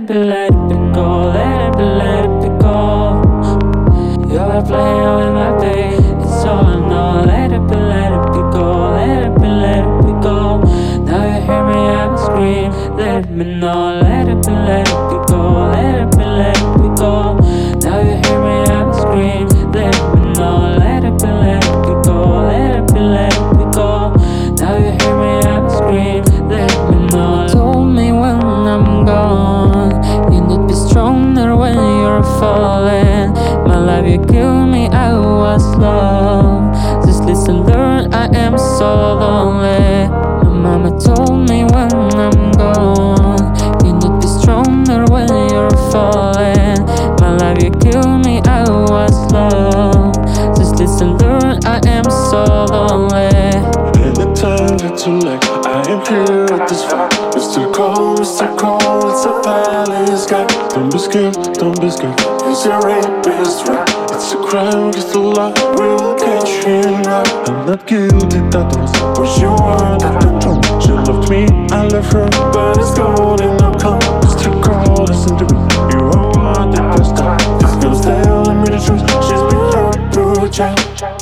let it be go, let it be go. You're playing with my pain, it's all I know. Let it be go, let it be go. Now you hear me, I scream, let me know. Let it be go, let it be go. Now you hear me, I scream, let me know. Let it be go, let it be go. Now you hear me, I scream, let me know. Told me when I'm gone, you need be stronger when you're falling. My life you give me, I was lost. Just listen, learn, I am so lonely. My mama told me when I'm gone, you need be stronger when you're falling. My life you give me, I was lost. Just listen, learn, I am so lonely. Anytime it's too late, I am here at this fight. Mr. Cold, it's a valley sky. Don't be scared, don't be scared. It's a rapist rap. It's a crime against the law. We will catch him right. I'm not guilty, that was what you wanted. She loved me, I love her, but it's gold in the cup. Mr. Cold, listen to me. You are what the best time. This girl's telling me the truth. She's been hurt through a child.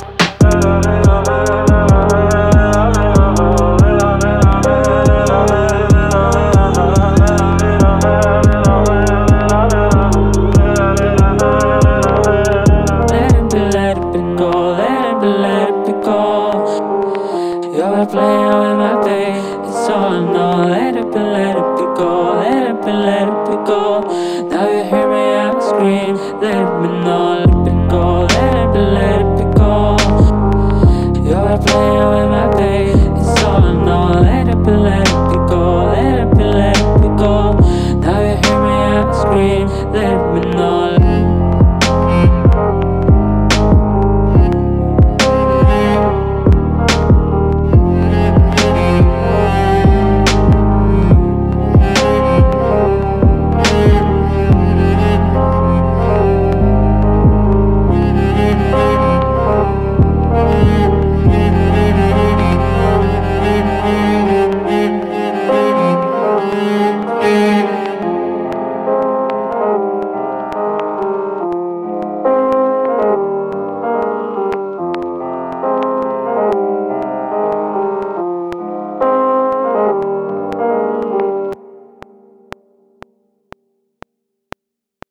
You're playing with my pain, it's all I know. Let it be go, let it be go.